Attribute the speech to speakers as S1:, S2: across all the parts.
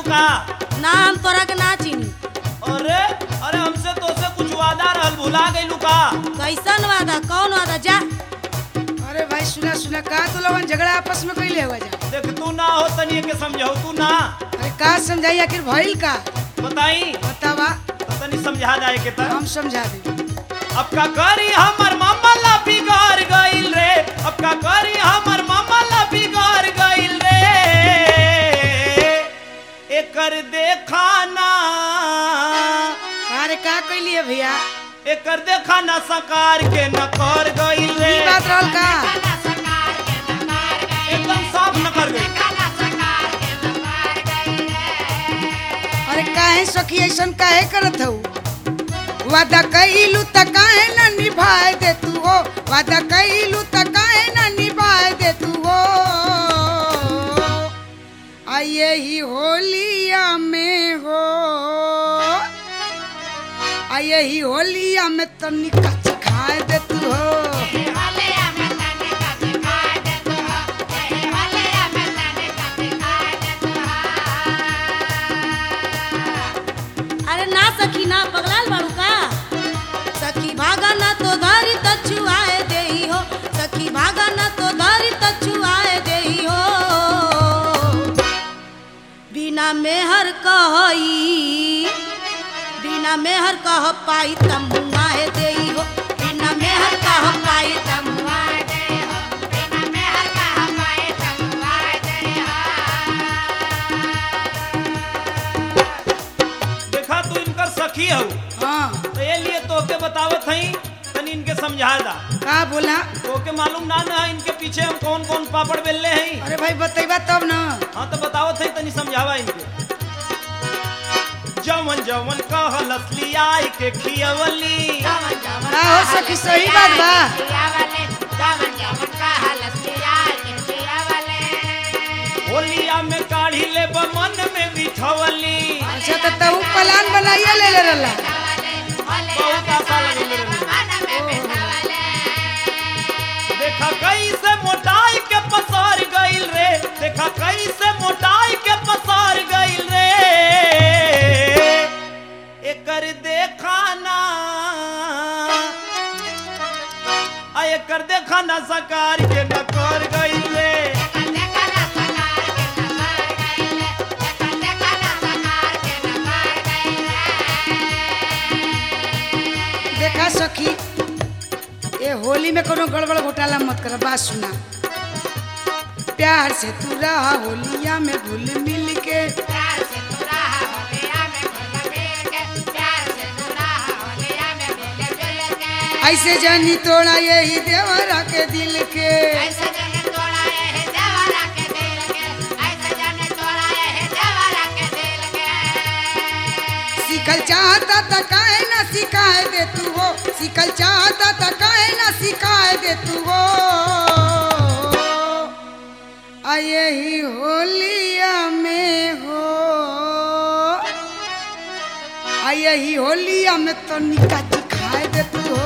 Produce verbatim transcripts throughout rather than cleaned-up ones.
S1: का?
S2: ना हम तोरा के ना चिनी।
S1: अरे अरे हमसे तो से कुछ वादा रहल, भुला गइलू का?
S2: कैसन वादा? कौन वादा? जा।
S3: अरे भाई सुना सुना का तो लोगन झगड़ा आपस में कैले हुआ जा।
S1: देख तू ना हो तनी के समझाओ तू ना।
S3: अरे का समझाई आखिर भइल का?
S1: बताई
S3: बतावा
S1: तो तनी समझा जाए के त।
S3: हम समझा दे।
S1: अब का करी हमर मामा ला बिगाड़ गइल रे, अब का करी हमर मामा ला बिगाड़ गइल रे। एकर देखा ना
S3: अरे का कैली है भैया?
S1: एकर देखा ना सकार के न कर गइल रे।
S3: ई बात रहल का?
S1: एकदम साफ न कर गइल।
S3: अरे काहे सखी ऐसन काहे करत हऊ? वादा कइलू त काहे न निभाए दे तू हो, वादा कइलू त काहे न निभाए दे तू हो। आ यही होलिया में हो, आ यही होलिया में तनिका सिखाए दे तू हो।
S2: अरे ना सखी ना, पगलाल बाड़ू का? सखी भागा ना तो धारी तछुआए देई हो, सखी भागा ना तो धारी तछुआए देई हो। बिना मेहर कहई, बिना मेहर कह पाई तमुआए देई हो, बिना मेहर कह पाई तमुआए देई हो, बिना मेहर कह पाई तमुआए देई हो।
S1: देखा तू इनकर सखी हो
S3: हाँ
S1: तो ये लिए तोके बतावत हई, तनी इनके समझा दा।
S3: का बोला?
S1: तोके मालूम ना ना इनके पीछे हम कौन कौन पापड़ बेलले हई।
S3: अरे भाई बतैबा तब ना।
S1: हाँ तो बतावत हई, तनी समझावा इनके। जवन जवन कहल असली आई के खियवली,
S3: का हो सखी सही बात बा?
S1: होलिया में काढ़ी ले मन में बिठवली।
S3: अच्छा तो तू प्लान बनाइए ले ले रला।
S1: बहुत आशा लगल रही। देखा कैसे मोटाई के पसार गइल रे, देखा कैसे मोटाई के पसार गइल रे। एकर देखा ना, आ एकर देखा ना सकार के न कर गइल रे।
S3: देखा सखी ये होली में कोनो गड़बड़ घोटाला मत कर। बात सुना, प्यार से तू रहा होलिया में घुल मिल के, ऐसे जानी तोड़ा यही देवरा के दिल के। सीखल चाहता त काहे ना सिखाए दे तू हो, सीखल चाहता त काहे ना सिखाए दे तू हो। आ यही होलिया में हो, आ यही होलिया में तो निका सिखाए दे तू हो।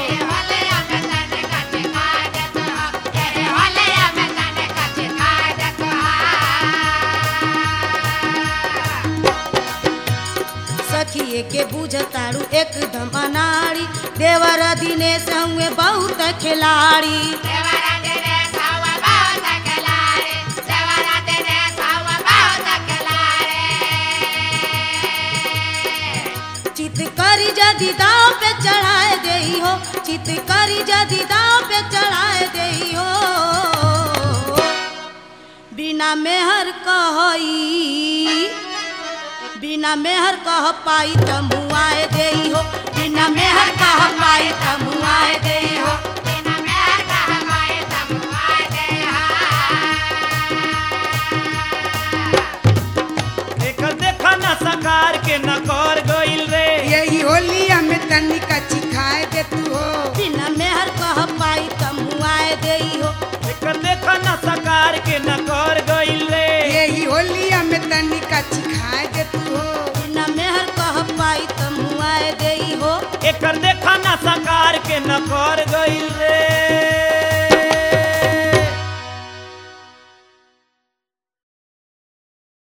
S2: सखिए के बुझतारू एकदम अनाड़ी, देवर दिनेश हुए बहुत खिलाड़ी। चित करी जदी दाव पे चढ़ाए देई हो, चित करी जदी दाव पे चढ़ाए देई हो। बिना मेहर कहई, बिना मेहर कह पाई तमुआए देई हो, बिना मेहर कह पाई तमुआए देई हो, बिना मेहर कह पाई तमुआए देई हो।
S1: एकर देखा ना सकार के न कर गइल रे।
S3: यही होलिया में तनिका सिखाए दे तू हो,
S2: बिना मेहर कह पाई तमुआए देई हो।
S1: एकर देखा ना सकार के न कर गइल रे।
S3: यही होलिया में तनिका सिखाए दे तू हो,
S2: बिना मेहर कह पाई तमुआए देई हो।
S1: एकर देखा ना सकार के न कर गइल रे।